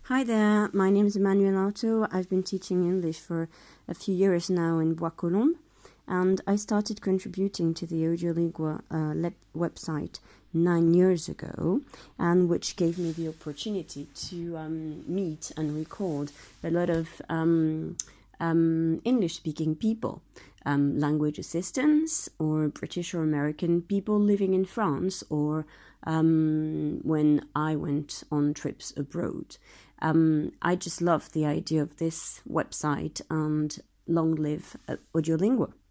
Hi there, my name is Emmanuel Arto. I've been teaching English for a few years now in Bois-Colombes, and I started contributing to the Audiolingua website 9 years ago, and which gave me the opportunity to meet and record a lot of English-speaking people, language assistants, or British or American people living in France, or when I went on trips abroad. I just love the idea of this website, and long live Audiolingua.